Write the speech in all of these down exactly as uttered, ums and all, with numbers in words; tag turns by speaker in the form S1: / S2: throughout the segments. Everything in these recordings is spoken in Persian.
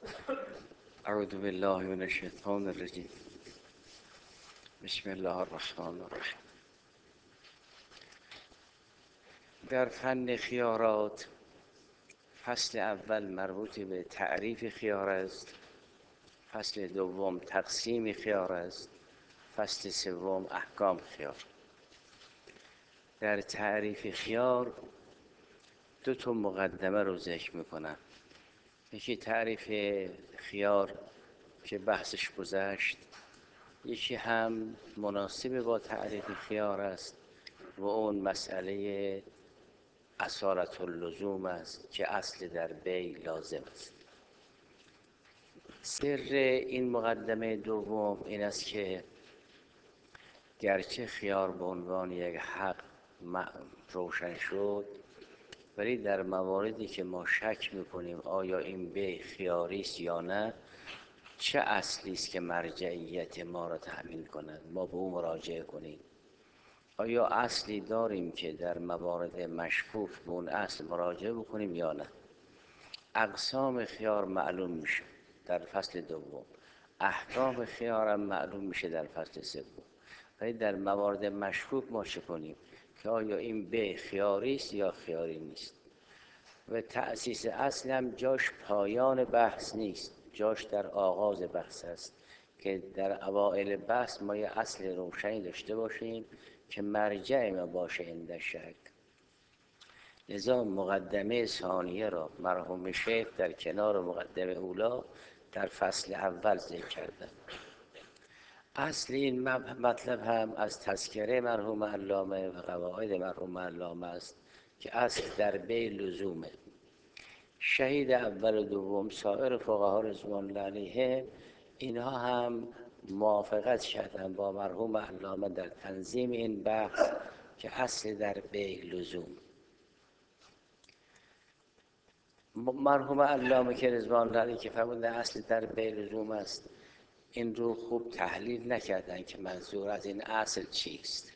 S1: اعوذ بالله من الشیطان الرجیم. بسم الله الرحمن الرحیم. در فن خیارات فصل اول مربوط به تعریف خیار است، فصل دوم تقسیم خیار است، فصل سوم احکام خیار. در تعریف خیار دو تا مقدمه رو ذکر میکنم. یکی تعریف خیار که بحثش گذشت، یکی هم مناسب با تعریف خیار است و اون مسئله اصالت اللزوم است که اصل در بی لازم است. سر این مقدمه دوم این است که گرچه خیار به عنوان یک حق روشن شد، ولی در مواردی که ما شک میکنیم آیا این بی خیاری است یا نه، چه اصلی است که مرجعیت ما را تأمین کند، ما به او مراجعه کنیم. آیا اصلی داریم که در موارد مشکوک به اون اصل مراجعه بکنیم یا نه؟ اقسام خیار معلوم میشه در فصل دوم، احکام خیار هم معلوم میشه در فصل سوم. ولی در موارد مشکوک ما چه کنیم که آیا این به خیاری است یا خیاری نیست؟ و تأسیس اصل هم جاش پایان بحث نیست، جاش در آغاز بحث است که در اوائل بحث ما یه اصل روشنی داشته باشیم که مرجع ما باشه عند شک. لذا مقدمه ثانیه را مرحوم شیخ در کنار مقدمه اولا در فصل اول ذکر کردن. اصل این مطلب هم از تذکره مرحوم علامه و قواعد مرحوم علامه است که اصل در بی لزومه. شهید اول و دوم سایر فقها رضوان الله علیهم اینها هم موافقت کردن با مرحوم علامه در تنظیم این بحث که اصل در بی لزوم. مرحوم علامه که رضوان الله علیه که فرمودن اصل در بی لزوم است، این رو خوب تحلیل نکردن که منظور از این اصل چیست.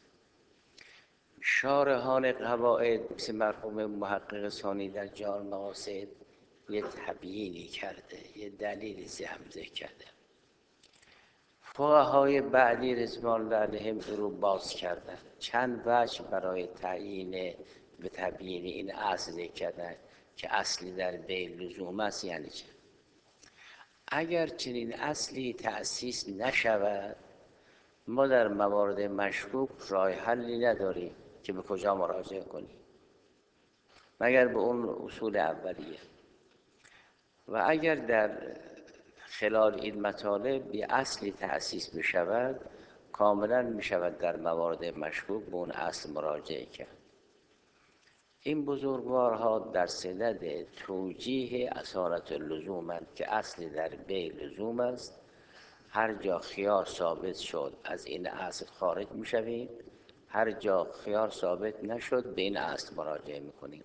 S1: شارحان قواعد مثل مرحوم محقق ثانی در جامع المقاصد یه تبیینی کرده، یه دلیلی هم ذکر کرده. فقهای بعدی رضوان الله علیهم رو باز کردن، چند وجه برای تعیین و تبیین این اصل ذکر کردن که اصلی در بی لزوم است. یعنی چه؟ اگر چنین اصلی تأسیس نشود، ما در موارد مشکوک راه حلی نداریم که به کجا مراجعه کنیم مگر به اون اصول اولیه. و اگر در خلال این مطالب به اصلی تأسیس بشود، کاملا میشود در موارد مشکوک به اون اصل مراجعه کرد. این بزرگوارها در صدد توجیه اصالت اللزومند که اصل در بی لزوم است. هر جا خیار ثابت شد از این اصل خارج میشویم، هر جا خیار ثابت نشد به این اصل مراجعه میکنیم.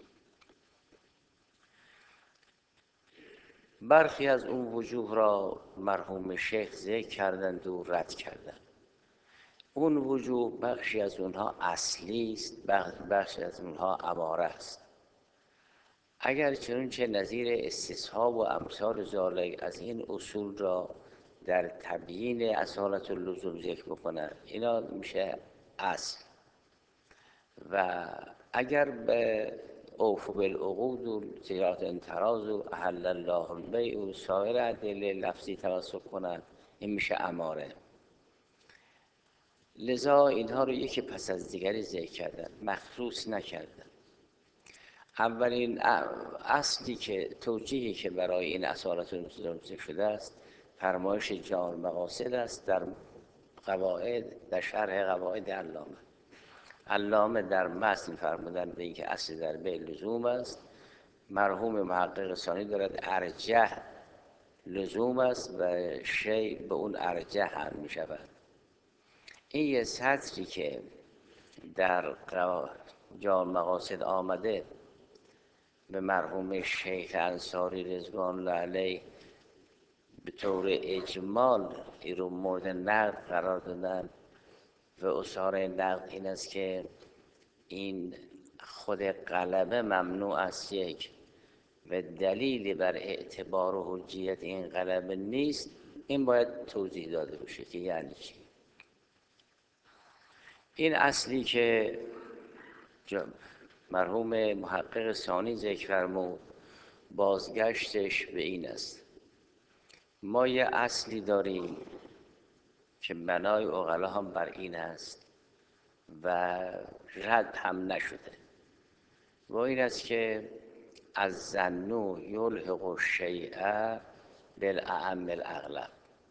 S1: برخی از اون وجوه را مرحوم شیخ ذکر کردند و رد کردند. اون وجوه بخشی از اونها اصلی است، بخشی از اونها اماره است. اگر چنانچه نظیر استصحاب و امثال ذالک از این اصول را در تبیین اصالت اللزوم ذکر بکنند، اینا میشه اصل. و اگر به اوفوا بالعقود و تجارت انتراض و احل الله البیع و سایر ادله لفظی توسط کنند، این میشه اماره. لذا اینها رو یکی پس از دیگری ذکر کردن، مخصوص نکردن. اولین اصلی که توجیهی که برای این اصالت اللزوم ذکر شده است فرمایش جامع المقاصد است در قواعد، در شرح قواعد علامه. علامه در متن فرمودن به اینکه اصل در بی لزوم است. مرحوم محقق ثانی دارد ارجح لزوم است و شیء به اون ارجح هم می شود. این یه سطری که در جامع مقاصد آمده به مرحوم شیخ انصاری رضوان الله علیه به طور اجمال این رو مورد نقد قرار دادن و اصاره نقد این است که این خود غلبه ممنوع است یک، و دلیلی بر اعتبار و حجیت این غلبه نیست، این باید توضیح داده بشه که یعنی چی. این اصلی که مرحوم محقق ثانی ذکر فرمود بازگشتش به این است: ما یه اصلی داریم که بنای عقلا هم بر این است و رد هم نشده، و این است که از ظنو یلحق الشیء بالاعم الاغلب.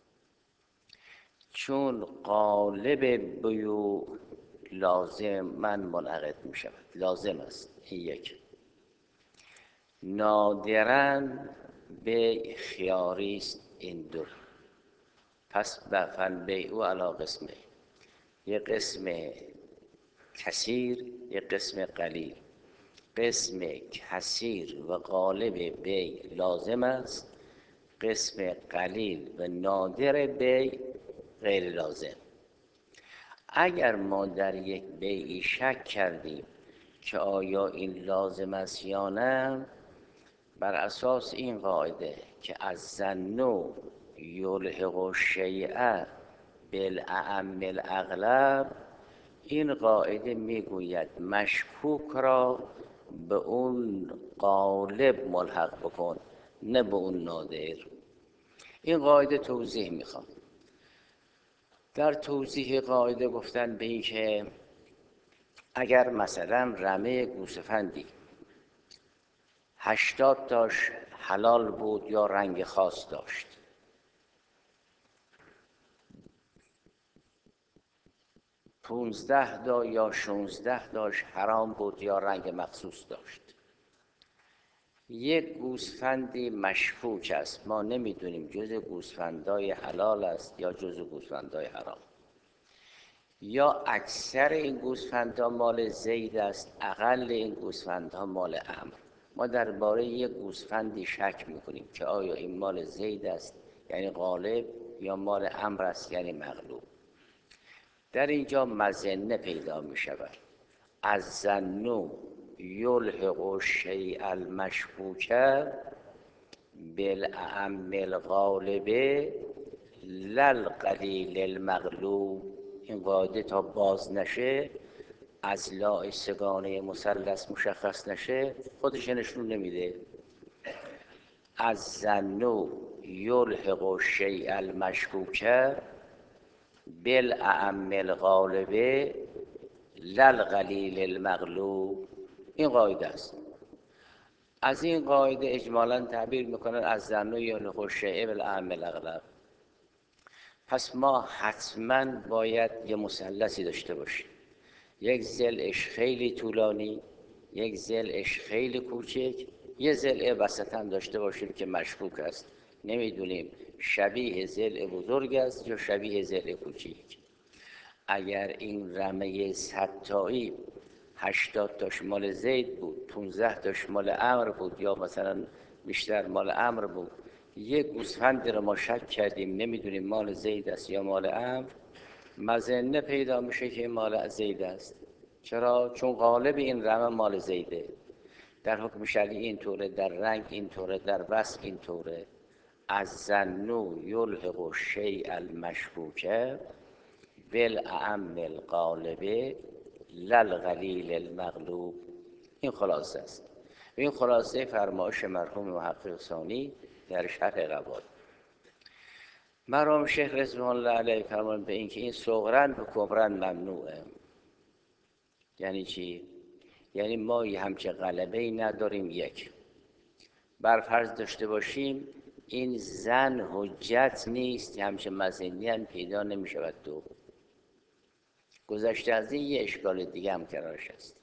S1: چون قالب بیوع لازم من منعقد می شود، لازم است، این یک. نادرن به خیاری است این دو. پس فن بیعو علی قسمه، یک قسم کثیر، یک قسم قلیل. قسم کثیر و غالب بی لازم است، قسم قلیل و نادر بی غیر لازم. اگر ما در یک بیعی شک کردیم که آیا این لازم است یا نه، بر اساس این قاعده که از ظنو یلحق الشیء بالاعم الاغلب، این قاعده میگوید مشکوک را به اون غالب ملحق بکن، نه به اون نادر. این قاعده توضیح میخوام. در توضیح قاعده گفتن به این که اگر مثلا رمه گوسفندی هشتاد تاش حلال بود یا رنگ خاص داشت، پونزده تا یا شونزده تاش حرام بود یا رنگ مخصوص داشت، یک گوسفندی مشکوک است، ما نمیدونیم جز گوسفندای حلال است یا جز گوسفندای حرام، یا اکثر این گوسفندها مال زید است، اقل این گوسفندها مال عمرو. ما درباره یک گوسفندی شک میکنیم که آیا این مال زید است یعنی غالب یا مال عمرو است یعنی مغلوب. در اینجا مظنه پیدا می شود. از ظنو یلحق الشیء المشکوک بالاعم الغالب لا القلیل المغلوب. این قاعده تا باز نشه، از لا سگانه مثلث مشخص نشه، خودش نشون نمیده. از ظنو یلحق الشیء المشکوک بالاعم الغالب لا القلیل المغلوب. این قاعده است. از این قاعده اجمالاً تعبیر میکنن از ظنو یلحق الشیء بالاعم الاغلب. پس ما حتماً باید یه مثلثی داشته باشیم، یک ضلعش خیلی طولانی، یک ضلعش خیلی کوچک، یه ضلع وسطاً داشته باشیم که مشکوک است، نمیدونیم شبیه ضلع بزرگ است یا شبیه ضلع کوچیک. اگر این رمه صد تایی هشتاد تاش مال زید بود، پونزده تاش مال عمرو بود یا مثلا بیشتر مال عمرو بود، یک گوسفند رو ما شک کردیم نمیدونیم مال زید است یا مال عمرو، مظنه پیدا میشه که مال زید است. چرا؟ چون غالب این رمه مال زیده. در حکم شرعی اینطوره، در رنگ اینطوره، در وصف اینطوره. از ظنو یلحق الشیء المشکوک بالاعم الغالب لا القلیل المغلوب. این خلاصه است. این خلاصه فرمایش مرحوم محقق ثانی در شرح قواعد. مرحوم شیخ رضوان الله علیه فرمان به این که این صغرن و کبرن ممنوعه. یعنی چی؟ یعنی ما یه همچه غلبه ای نداریم. یک، بر فرض داشته باشیم این زن حجت نیست، همچه مظنی هم پیدا نمی شود. دو، گذشته از این یه اشکال دیگه هم کنارش است.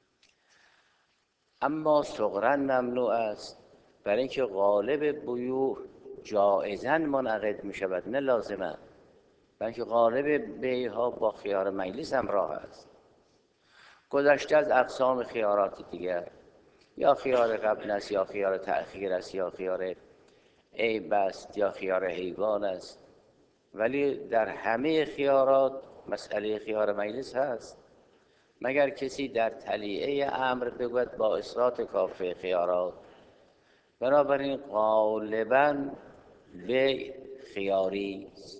S1: اما صغرن ممنوع است برای اینکه غالب بیوع جائزاً منعقد می شود، نه لازماً، برای اینکه غالب بیعها با خیار مجلس هم راه است. گذشته از اقسام خیارات دیگر، یا خیار قبل است یا خیار تأخیر است یا خیار عیب است یا خیار حیوان است، ولی در همه خیارات مسئله خیار مجلس هست، مگر کسی در تلیعه امر بگوید با اثبات کافه خیارات بنابراین غالباً به خیاری است.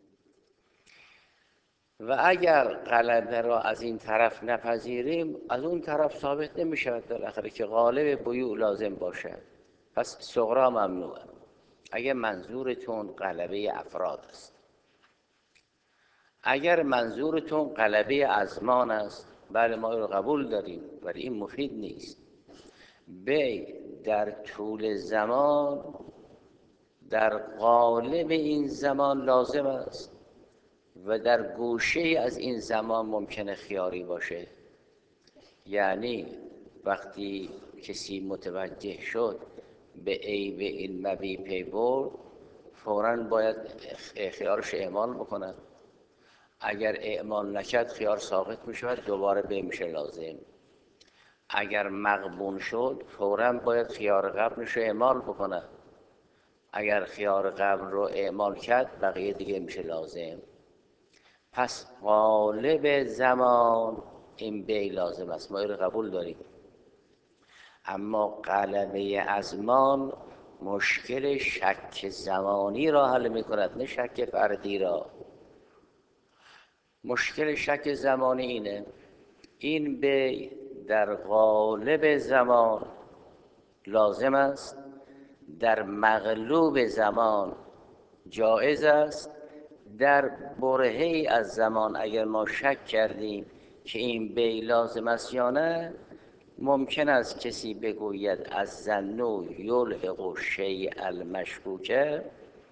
S1: و اگر غلبه را از این طرف نپذیریم، از اون طرف ثابت نمی شود بالاخره که غالب بیوع لازم باشد. پس صغرا ممنوعه. اگر منظورتون غلبه افراد است، اگر منظورتون غلبه ازمان است، بله ما رو قبول داریم، ولی این مفید نیست. بی در طول زمان، در قالب این زمان لازم است و در گوشه از این زمان ممکنه خیاری باشه. یعنی وقتی کسی متوجه شد به عیب این مبی پی برد، فوراً باید خیارش اعمال بکنن. اگر اعمال نکرد خیار ساقط می شود، دوباره به میشه لازم. اگر مغبون شد فوراً باید خیار قبلش رو اعمال بکنن. اگر خیار قبل رو اعمال کرد بقیه دیگه میشه لازم. پس غالب زمان این بی لازم است، ما این رو قبول داریم. اما غلبه ازمان مشکل شک زمانی را حل می کند، نه شک فردی را. مشکل شک زمانی اینه، این بی در غالب زمان لازم است، در مغلوب زمان جائز است. در برهه‌ای از زمان اگر ما شک کردیم که این بی لازم است یا نه، ممکن است کسی بگوید از ظنوا یلحق الشیء المشکوک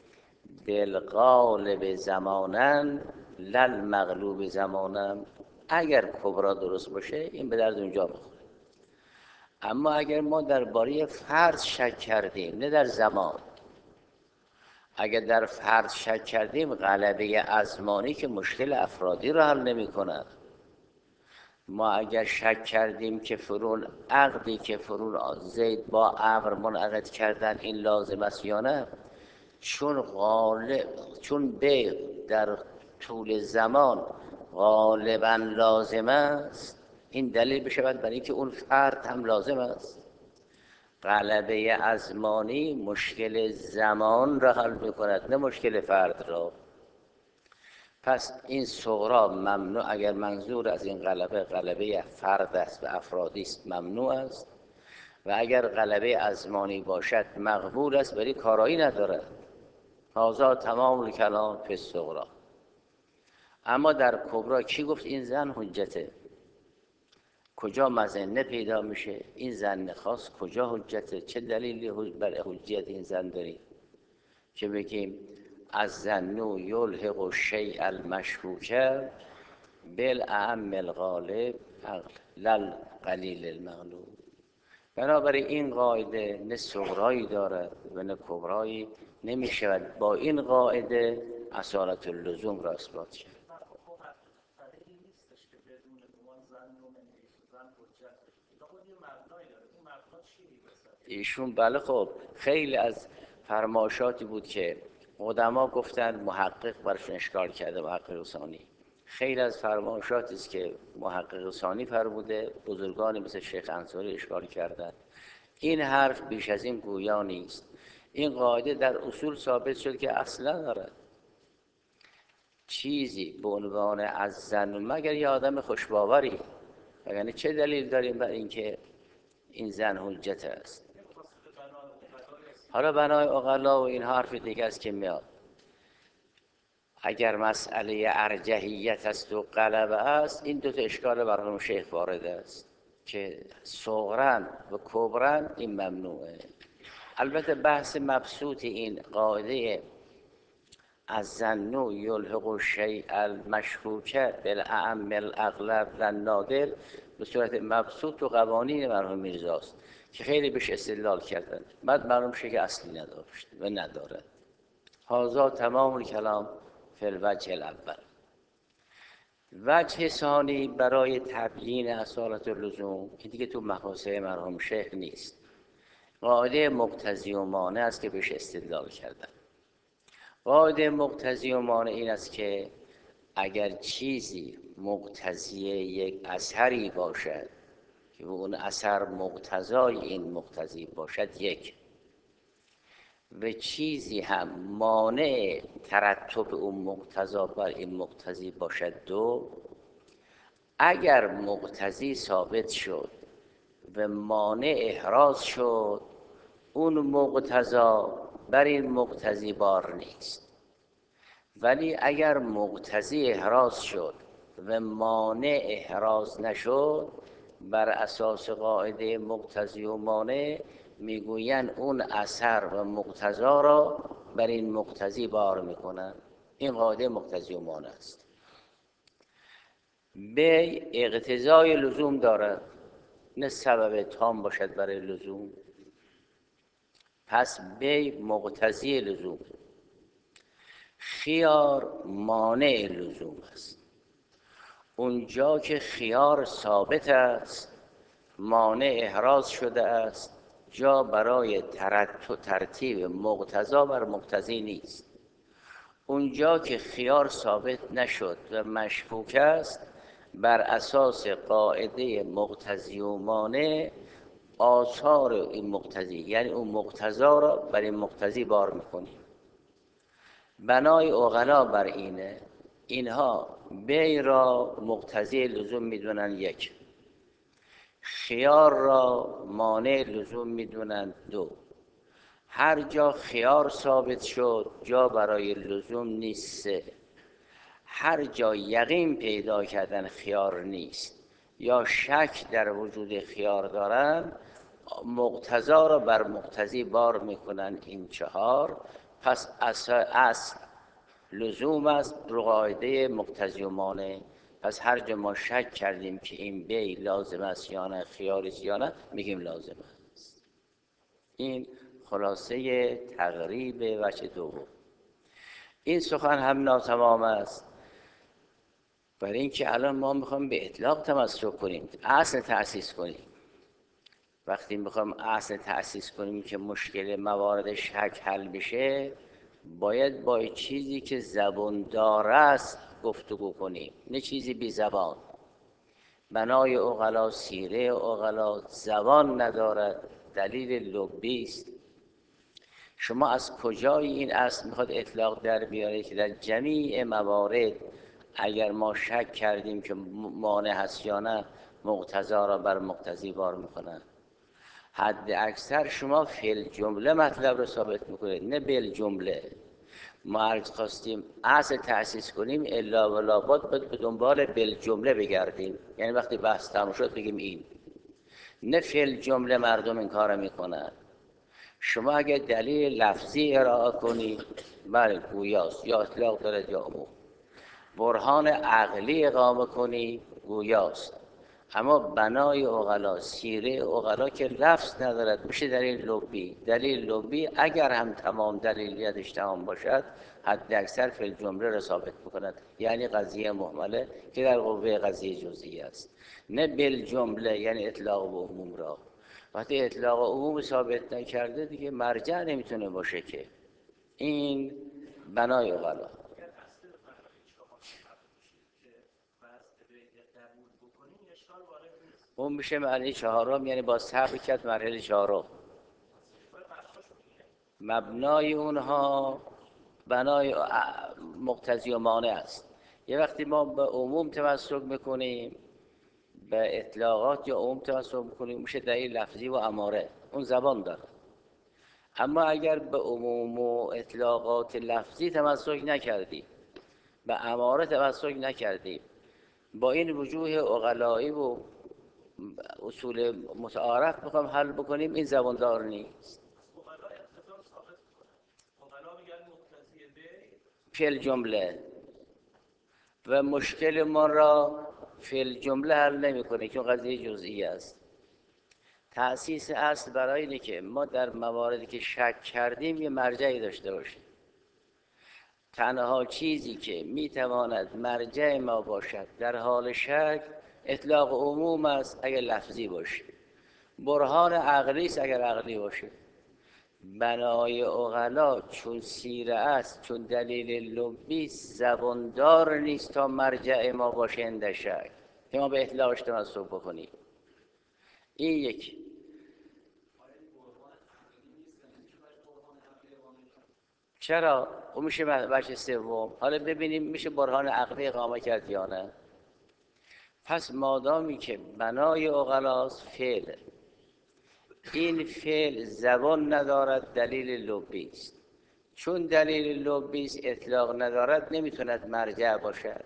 S1: بالغالب زمانا لل مغلوب زمانا. اگر کبرا درست باشه این به درد اونجا بخوره. اما اگر ما درباره فرض شک کردیم، نه در زمان، اگر در فرض شک کردیم، غلبه ازمانی که مشکل افرادی را حل نمی کند. ما اگر شک کردیم که فرون عقدی که فرون زید با امر منعقد کردن این لازم است یا نه، چون غالب چون به در طول زمان غالبا لازم است، این دلیل بشود برای اینکه اون فرد هم لازم است. غلبه ازمانی مشکل زمان را حل می‌کند، نه مشکل فرد را. پس این صغرا ممنوع، اگر منظور از این غلبه غلبه فرد است و افرادی است، ممنوع است. و اگر غلبه ازمانی باشد مقبول است، ولی کارایی ندارد. هذا تمام الکلام فی الصغرا. اما در کبرا کی گفت این زن حجته؟ کجا مظنه پیدا میشه؟ این زن خاص کجا حجته؟ چه دلیلی بر حجیت این زن داریم که بگیم از ظنوا یلحق الشیء المشکوک بالاعم الغالب لل قلیل المغلوب. بنابراین این قاعده نه صغرایی دارد و نه کبرایی، نمی شود با این قاعده اصالت اللزوم را اثبات کرد. ایشون بله، خب خیلی از فرمایشاتی بود که قدما گفتن، محقق برشون اشکال کرده، محقق ثانی. خیلی از فرمایشاتی است که محقق ثانی فرموده، بزرگانی مثل شیخ انصاری اشکال کردند. این حرف بیش از این گویا نیست. این قاعده در اصول ثابت شد که اصلا دارد چیزی به عنوان از زن مگر یه آدم خوشباوری. یعنی چه دلیل داریم بر اینکه این زن حجت است؟ حالا بنای عقلا و این حرف دیگه است که میاد. اگر مسئله ارجحیت است و غلبه است، این دو تا اشکال برای شیخ وارد است که صغرن و کبرن این ممنوعه. البته بحث مبسوط این قاعده از ظنوا یلحق الشیء المشکوک بالاعم الاغلب للنادر به صورت مبسوط و قوانین مرحوم میرزاست که خیلی بهش استدلال کردن، بعد معلوم شد که اصلی نداشت و ندارد. هذا تمام الکلام فی الوجه الاول. وجه ثانی برای تبیین اصالت اللزوم، این دیگه تو مقاصد مرحوم شیخ نیست، قاعده مقتضی و مانع است که بهش استدلال کردن. قاعده مقتضی و مانع این است که اگر چیزی مقتضی یک اثری باشد که اون اثر مقتضای این مقتضی باشد، یک و چیزی هم مانع ترتب اون مقتضا بر این مقتضی باشد دو، اگر مقتضی ثابت شد و مانع احراز شد، اون مقتضا بر این مقتضی بار نیست. ولی اگر مقتضی احراز شد و مانع احراز نشد، بر اساس قاعده مقتضی و مانع میگوین اون اثر و مقتضا را بر این مقتضی بار میکنن. این قاعده مقتضی و مانع است. بی اقتضای لزوم دارد، نه سبب تام باشد برای لزوم. پس بی مقتضی لزوم. خیار مانع لزوم است. اونجا که خیار ثابت است، مانع احراز شده است، جا برای ترتیب مقتضا بر مقتضی نیست. اونجا که خیار ثابت نشد و مشکوک است، بر اساس قاعده مقتضی و مانع آثار این مقتضی، یعنی اون مقتضا را بر این مقتضی بار میکنیم. بنای عقلا بر اینه، اینها بی را مقتضی لزوم میدونن یک، خیار را مانع لزوم میدونن دو. هر جا خیار ثابت شد جا برای لزوم نیست سه. هر جا یقین پیدا کردن خیار نیست یا شک در وجود خیار دارن، مقتضا را بر مقتضی بار میکنن این چهار. پس اصل لزوم است رو قاعده مقتضی و مانع. پس هر جا ما شک کردیم که این بی لازم است یا نه، خیاری است یا نه، میگیم لازم است. این خلاصه تقریب وجه دوم. این سخن هم ناتمام است، برای اینکه الان ما میخوایم به اطلاق تمسک کنیم، اصل تأسیس کنیم. وقتی میخوایم اصل تأسیس کنیم که مشکل موارد شک حل بشه، باید با چیزی که زباندار است گفتگو کنیم، نه چیزی بی زبان. بنای عقلا، سیره عقلا زبان ندارد، دلیل لبی است. شما از کجای این اصل میخواد اطلاق در بیاره که در جمیع موارد اگر ما شک کردیم که مانع هست یا نه، مقتضا را بر مقتضی بار میکنن؟ حد اکثر شما فی الجمله مطلب رو ثابت میکنید، نه بل جمله. ما عرض خواستیم اصل تأسیس کنیم، الا و لابد باید به دنبال بل جمله بگردیم، یعنی وقتی بحث تموم شد بگیم این. نه فی الجمله مردم این کار میکنن. شما اگر دلیل لفظی ارائه کنید، بله گویاست، یا اطلاق دارد یا عموم. برهان عقلی اقامه کنید، گویاست. اما بنای عقلا، سیره عقلا که لفظ ندارد، میشه دلیل لبی. دلیل لبی اگر هم تمام دلیلیتش تمام باشد، حد اکثر فی الجمله را ثابت میکند، یعنی قضیه مهمله که در قوه قضیه جزئی است، نه بالجمله یعنی اطلاق و عموم را. وقتی اطلاق و عموم ثابت نکرده دیگه مرجع نمیتونه باشه که. این بنای عقلا. اون میشه مرحله چهارم، یعنی با صبر کرد مرحله چهارم. مبنای اونها بنای مقتضی و مانع است. یه وقتی ما به عموم تمسک میکنیم، به اطلاقات یا عموم تمسک میکنیم، میشه دلیل لفظی و اماره، اون زبان داره. اما اگر به عموم و اطلاقات لفظی تمسک نکردیم، به اماره تمسک نکردیم، با این وجوه عقلایی و اصول متعارف بخوام حل بکنیم، این زباندار نیست. فی الجمله و مشکل ما را فی الجمله حل نمیکنه که قضیه جزئی است. تأسیس اصل برای اینه که ما در مواردی که شک کردیم یه مرجعی داشته باشیم. تنها چیزی که میتواند مرجع ما باشد در حال شک اطلاق عموم است اگر لفظی باشه، برهان عقلی است اگر عقلی باشه. بنای عقلا چون سیره است، چون دلیل لبی زباندار نیست تا مرجع ما باشه اند شک که ما به اطلاقش تمسک بکنیم. این یکی. چرا؟ اون میشه وجه سوم. حالا ببینیم میشه برهان عقلی اقامه کرد یا نه. پس مادامی که بنای عقلاست فعل، این فعل زبان ندارد، دلیل لبی است. چون دلیل لبی است اطلاق ندارد، نمیتوند مرجع باشد.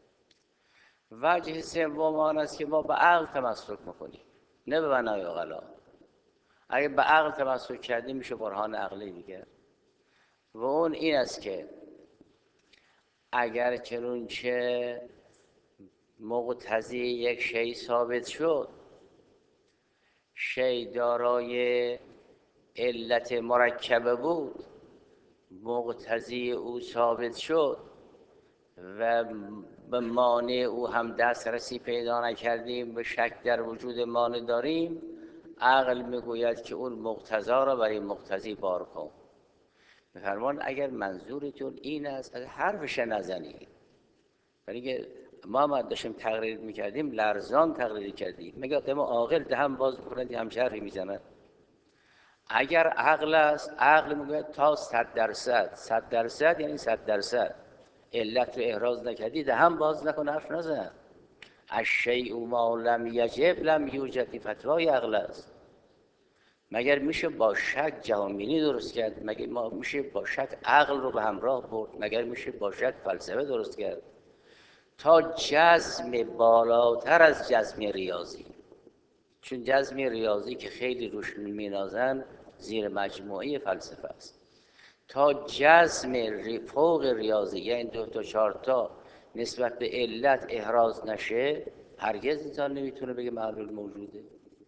S1: وجه سوم آن است که ما به عقل تمسک میکنیم، نه به بنای عقلا. اگه به عقل تمسک کردیم میشه برهان عقلی دیگر، و اون این است که اگر چنونچه مقتضی یک شی ثابت شد، شی دارای علت مرکبه بود، مقتضی او ثابت شد و به مانع او هم دسترسی پیدا نکردیم، به شک در وجود مانع داریم، عقل میگوید که اون مقتضا را برای مقتضی بار کن. بفرمان اگر منظورتون این است از حرفش نزنید. ولی که ما ما داشتیم تقریر میکردیم لرزان تقریر کردیم، مگه قیمه عاقل دهم باز بکنند هم شرحی میزنند. اگر عقل است، عقل میگوید تا صد درصد، صد درصد یعنی صد درصد علت رو احراز نکردی دهم باز نکن، حرف نزن. الشیء ما لم یجب لم یوجد، فتوای عقل است. مگر میشه با شک جهانبینی درست کرد؟ مگر ما میشه با شک عقل رو به همراه برد؟ مگر میشه با شک فلسفه درست کرد؟ تا جزم بالاتر از جزم ریاضی، چون جزم ریاضی که خیلی روش مینازن زیر مجموعه فلسفه است، تا جزم فوق ریاضی یعنی دو تا چهار تا نسبت به علت احراز نشه، هرگز انسان نمیتونه بگه معلول موجوده.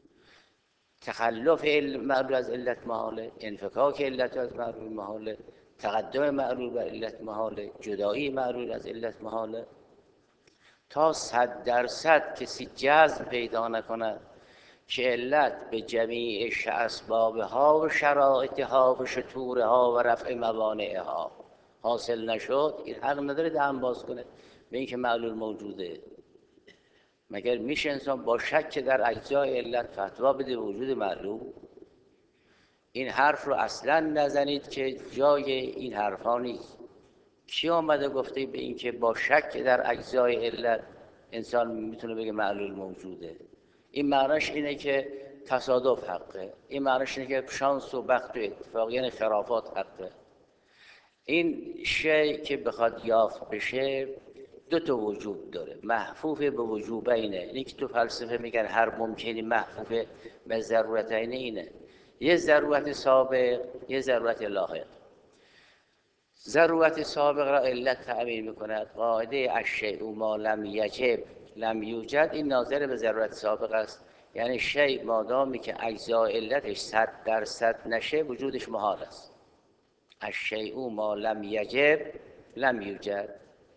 S1: تخلف معلول از علت محاله، انفکاک علت از معلول محاله، تقدم معلول بر علت محاله، جدایی معلول از علت محاله. تا صد درصد کسی جزم پیدا نکند که علت به جمیع اسبابها و شرایطها و شطورها و رفع موانعها حاصل نشد، این حق نداره دهن باز کنه به این که معلول موجوده. مگر میشه انسان با شک در اجزای علت فتوا بده وجود معلول؟ این حرف رو اصلا نزنید که جای این حرفا نیست. کی آمده گفته به این که با شک در اجزای علت انسان میتونه بگه معلول موجوده؟ این معناش اینه که تصادف حقه، این معناش اینه که شانس و بخت و اتفاق یعنی خرافات حقه. این شی که بخواد یافت بشه دو تا وجوب داره، محفوف به وجوبینه. اینی که تو فلسفه میگن هر ممکنی محفوف به ضرورتین، اینه یه ضرورت سابق یه ضرورت لاحق. ضرورت سابق را علت تعبیر میکند. قاعده الشیء ما لم یجب لم یوجد این ناظر به ضرورت سابق است، یعنی شیء مادامی که اجزای علتش صد درصد نشه وجودش محال است. الشیء ما لم یجب لم یوجد.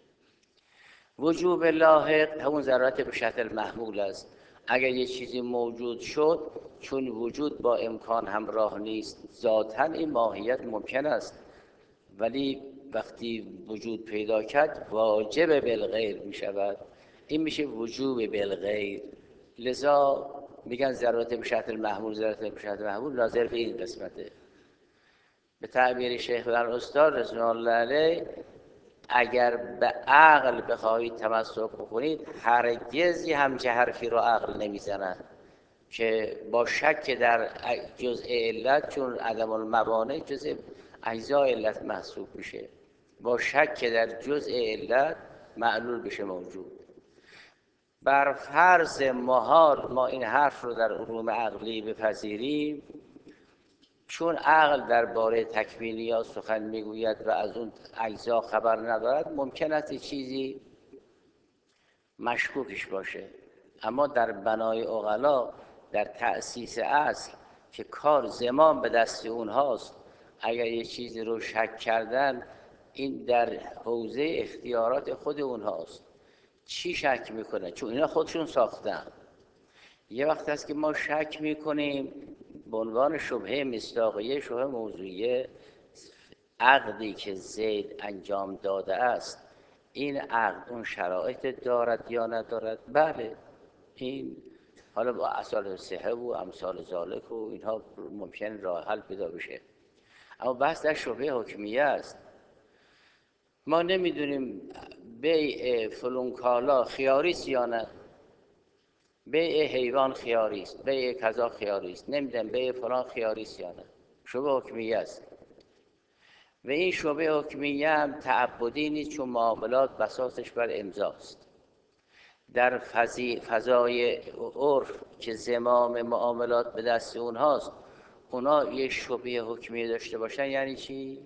S1: وجوب لاحق همون ضرورت به شکل محمول است. اگر یه چیزی موجود شد، چون وجود با امکان همراه نیست، ذاتاً این ماهیت ممکن است، ولی وقتی وجود پیدا کرد واجب بالغیر می شود، این میشه وجوب بالغیر. لذا میگن ضرورت به شکل محمول، ضرورت به شکل محمول ناظر به این قسمته. به تعبیر شیخ الاستاد رضوان الله علیه، اگر به عقل بخواهید تمسک بکنید هرگز همچه حرفی رو عقل نمیزند که با شک در جزء علت، چون عدم الموانع جزء اجزای علت محسوب میشه، با شک در جزء علت معلول بشه موجود. بر فرض محال ما این حرف رو در علوم عقلی بپذیریم، چون عقل درباره تکوینیات سخن میگوید و از اون اجزا خبر ندارد، ممکن است چیزی مشکوکش باشه. اما در بنای عقلا، در تأسیس اصل که کار زمام به دست اونهاست، اگر یه چیزی رو شک کردن این در حوزه اختیارات خود اونهاست. چی شک میکنه؟ چون اینا خودشون ساختن. یه وقت هست که ما شک میکنیم به عنوان شبهه مصداقیه، شبهه موضوعیه، عقدی که زید انجام داده است این عقد اون شرایط دارد یا ندارد؟ بله، این حالا با اصال صحه و امثال ذالک و اینها ممکن راه حل پیدا بشه. اما بحث در شبهه حکمیه است. ما نمیدونیم بیع فلون کالا خیاری است یا نه، بیع حیوان خیاری است، بیع کذا خیاری است، نمیدونم بیع فلان خیاری است یا نه، شبه حکمیه است. و این شبه حکمیه هم تعبدی نیست، چون معاملات بساطش بر امضاست. در فضای عرف که زمام معاملات به دست اونهاست، اونا یه شبه حکمیه داشته باشن یعنی چی؟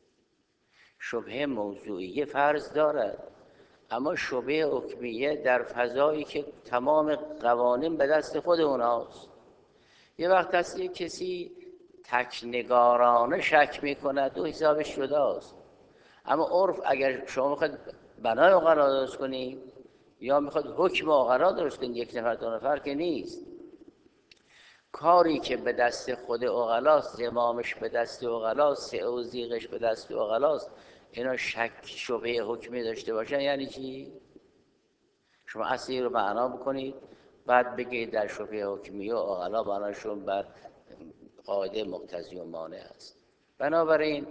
S1: شبه موضوعیه فرض دارد، اما شبه حکمیه در فضایی که تمام قوانین به دست خود اونهاست. یه وقت هست یک کسی تکنگارانه شک میکند و حسابش جداست، اما عرف اگر شما میخواید بنای عقلا درست کنید یا میخواید حکم عقلا درست کنید، یک نفر دو نفر که نیست، کاری که به دست خود عقلاست، زمامش به دست عقلاست، سعه و زیغش به دست عقلاست، اینا شک شبه حکمی داشته باشن یعنی چی؟ شما اصلی رو معنا بکنید، بعد بگید در شبه حکمی و عقلا بناشون بر قاعده مقتضی و مانع است. بنابراین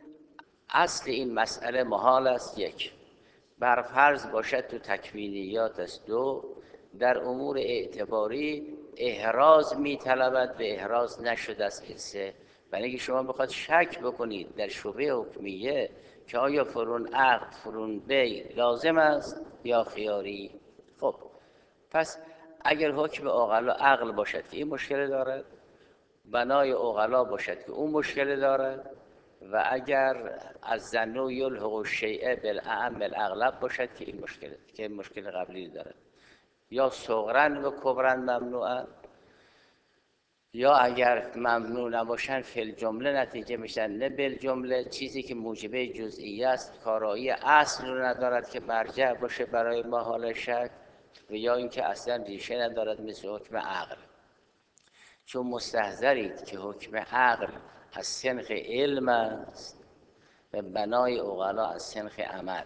S1: اصل این مسئله محال است. یک، بر فرض باشد تو تکوینیات است. دو، در امور اعتباری احراز میطلبد به احراز نشده است. این سه، برای اینکه شما بخواد شک بکنید در شبه حکمیه که آیا فرون عقد فرون بی لازم است یا خیاری. خب پس اگر حکم عقلا عقل باشد که این مشکل دارد، بنای عقلا باشد که اون مشکل دارد، و اگر از ظنوا یلحق الشیء بالاعم الاغلب باشد که این مشکل که مشکل قبلی دارد، یا صغرا و کبرا ممنوعا، یا اگر ممنوع نباشن فی الجمله نتیجه میشن نه بالجمله. چیزی که موجبه جزئیه است، کارایی اصل رو ندارد که مرجع باشه برای محال شک، و یا اینکه اصلا ریشه ندارد مثل حکم عقل. چون مستحضرید که حکم عقل از سنخ علم است و بنای عقلا از سنخ عمل.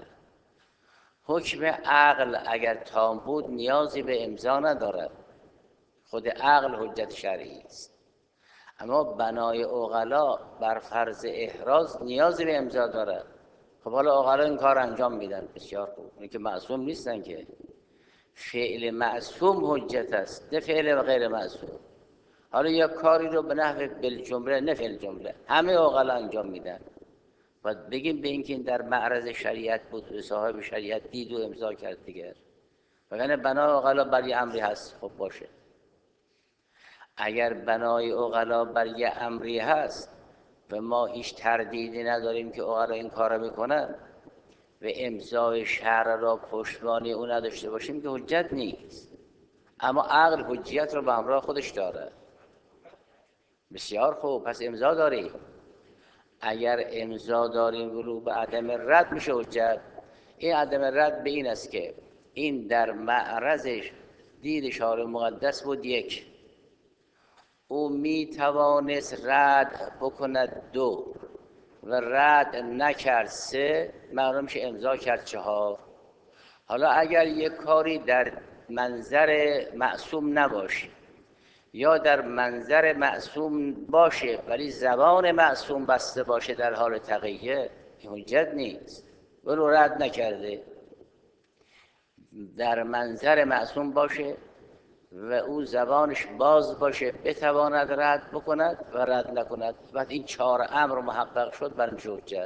S1: حکم عقل اگر تام بود نیازی به امضا ندارد، خود عقل حجت شرعی است، اما بنای عقلا بر فرض احراز نیازی به امضا دارد. خب حالا عقلا این کار انجام میدن، بسیار خوب، این که معصوم نیستن که. فعل معصوم حجت است، نه فعل غیر معصوم. حالا یا کاری رو به نحو بالجمله نه فی الجمله همه عقلا انجام میدن، باید بگیم به اینکه این در معرض شریعت بود، صاحب شریعت دید و امضا کرد دیگر، وگرنه بنای عقلا بر یه امری هست. خب باشه، اگر بنای عقلا بر یه امری هست و ما هیچ تردیدی نداریم که عقلا این کار میکنن و امضای شرع را پشتوانه او نداشته باشیم که حجت نیست، اما عقل حجیت رو به همراه خودش داره. بسیار خوب، پس امضا داریم. اگر امضا داریم ولو به عدم رد میشه حجت. این عدم رد به این است که این در معرضش دید شارع مقدس بود، یک، او می توانست رد بکند، دو، و رد نکرد، سه، معلوم میشه امضا کرد، چهار. حالا اگر یک کاری در منظر معصوم نباشه یا در منظر معصوم باشه ولی زبان معصوم بسته باشه در حال تقیه، حجت نیست ولو رد نکرده. در منظر معصوم باشه و او زبانش باز باشه بتواند رد بکند و رد نکند، بعد این چهار امر محقق شد بر میشه حجت.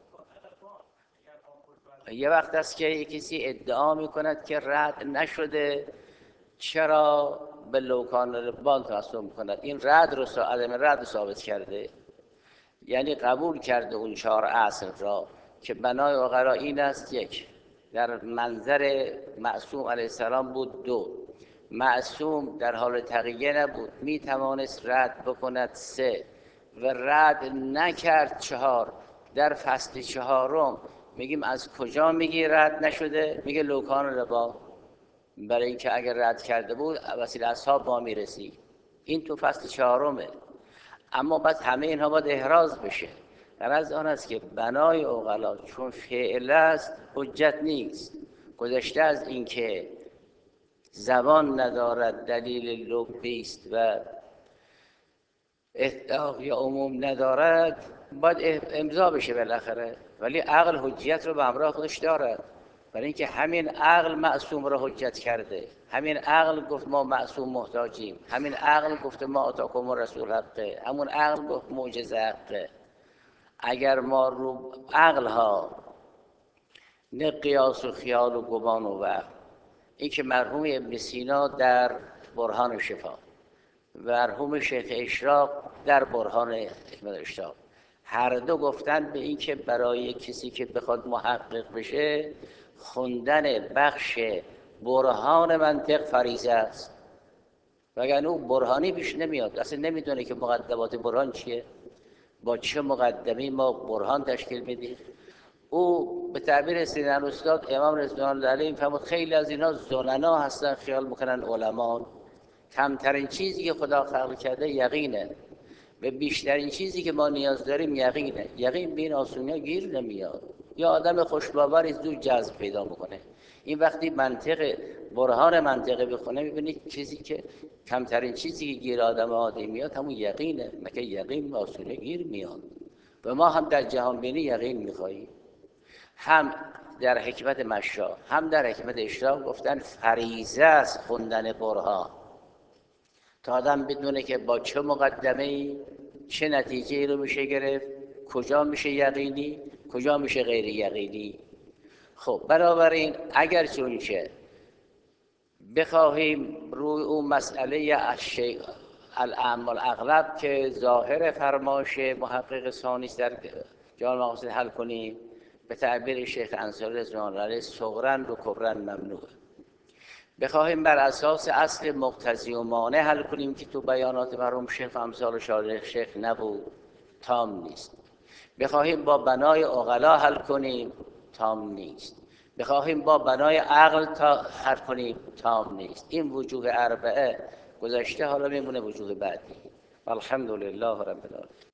S1: یه وقت است که کسی ادعا میکند که رد نشده، چرا به لوکان ربان تعصب میکند؟ این رد رو عدم رد رو ثابت کرده، یعنی قبول کرده اون چهار اصل را که بنای عقلا این است: یک، در منظر معصوم علیه السلام بود، دو، معصوم در حال تقیه نبود می توانست رد بکند، سه، و رد نکرد، چهار. در فصل چهارم میگیم از کجا میگی رد نشده؟ میگه لوکان ربا، برای اینکه اگر رد کرده بود وسیله اصحاب ما میرسی. این تو فصل چهارمه، اما بعد همه اینها باید احراز بشه. غرض آن است که بنای عقلا چون فعل است حجت نیست، گذشته از اینکه زبان ندارد دلیل لغوی است و اطلاق یا عموم ندارد، باید امضا بشه بالاخره، ولی عقل حجیت رو به همراه خودش داره، برای اینکه همین عقل معصوم رو حجت کرده. همین عقل گفت ما معصوم محتاجیم، همین عقل گفت ما آتاکم رسول حقه، همون عقل گفت معجزه حقه. اگر ما رو عقل ها نه قیاس و خیال و گمان و وهم، این که مرحوم ابن سینا در برهان شفا، مرحوم شیخ اشراق در برهان حکمت اشراق، هر دو گفتن به این که برای کسی که بخواد محقق بشه خوندن بخش برهان منطق فریضه است، وگرنه او برهانی پیش نمیاد، اصلا نمیدونه که مقدمات برهان چیه، با چه مقدمی ما برهان تشکیل میدیم. او به تعبیر سیدن استاد امام رضوان الله علیه میفرمود خیلی از اینا زننا هستن، خیال میکنن علما. کمترین چیزی که خدا خلق کرده یقینه و بیشترین چیزی که ما نیاز داریم یقینه. یقین به این آسونی گیر نمیاد، یا آدم خوشباوری زود جذب پیدا میکنه. این وقتی منطق برهان منطقه بخونه میبینید چیزی که کمترین چیزی که گیر آدم عادی میاد همون یقینه، مگه یقین به آسونی گیر میاد. و ما هم در جهان بینی یقین میخواییم. هم در حکمت مشا هم در حکمت اشراق گفتن فریضه است خوندن برهان، تا آدم بدونه که با چه مقدمه‌ای چه نتیجه‌ای رو میشه گرفت، کجا میشه یقینی کجا میشه غیر یقینی. خب بنابراین اگر چونچه بخواهیم روی اون مسئله الاعمال اغلب که ظاهر فرمایش محقق ثانی در جامع مقاصد حل کنیم، به تعبیر شیخ انصاری رضوان الله علیه صغرن و کبرن ممنوعه. بخواهیم بر اساس اصل مقتضی و مانع حل کنیم که تو بیانات مرحوم شیخ امثال شارح شیخ نبود، تام نیست. بخواهیم با بنای عقلا حل کنیم، تام نیست. بخواهیم با بنای عقل تا حل کنیم، تام نیست. این وجوه اربعه گذشته، حالا میمونه وجوه بعدی. الحمدلله رب العالمین.